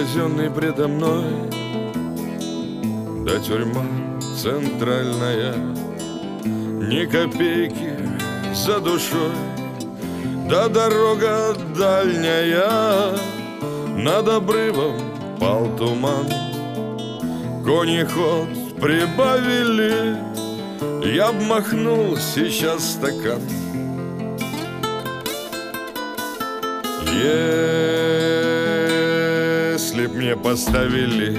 возведенный предо мной, да тюрьма центральная, ни копейки за душой, да дорога дальняя, над обрывом пал туман, кони ход прибавили, я б махнул сейчас стакан. Если б мне поставили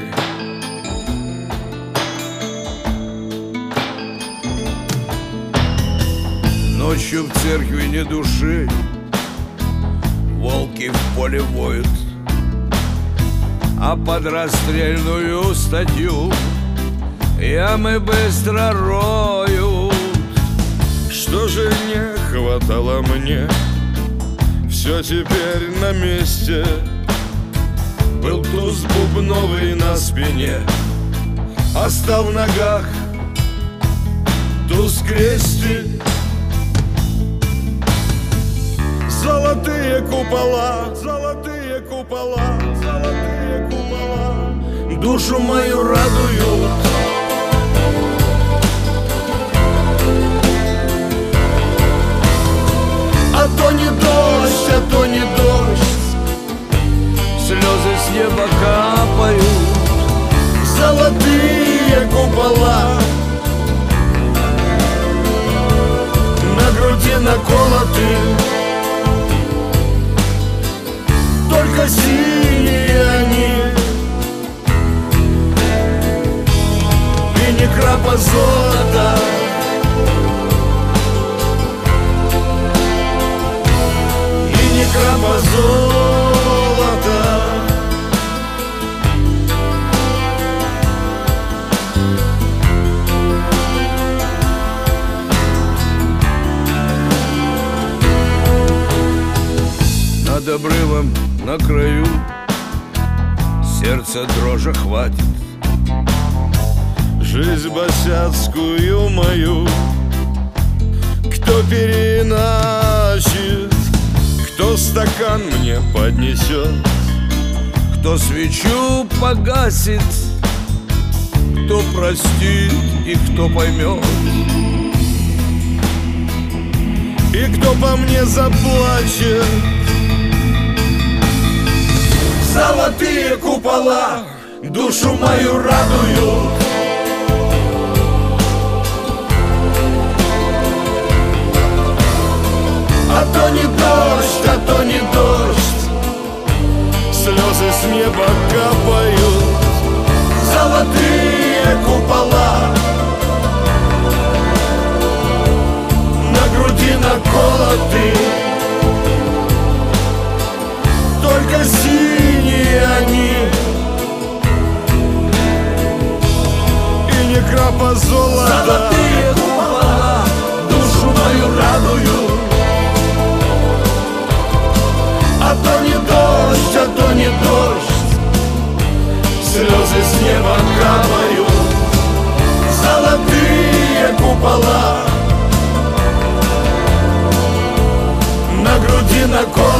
ночью в церкви ни души, волки в поле воют, а под расстрельную статью ямы быстро роют. Что же не хватало мне? Все теперь на месте. Был туз бубновый на спине, остав в ногах туз крестик. Золотые купола, золотые купола, золотые купола душу мою радуют. А то не дождь, а то не дождь, слезы с неба капают. Золотые купола на груди наколоты, только синие они, и ни крапа золота. Крапа золота. Над обрывом на краю сердце дрожи хватит. Жизнь босяцкую мою кто переиначит, кто стакан мне поднесет, кто свечу погасит, кто простит и кто поймет, и кто по мне заплачет. Золотые купола душу мою радуют. А то не дождь, а то не дождь, слезы с неба капают. Золотые купола на груди наколоты, только синие они, и ни крапа золота. Золотые купола душу мою радуют. А то не дождь, а то не дождь, слезы с неба капают. Золотые купола на груди наколоты.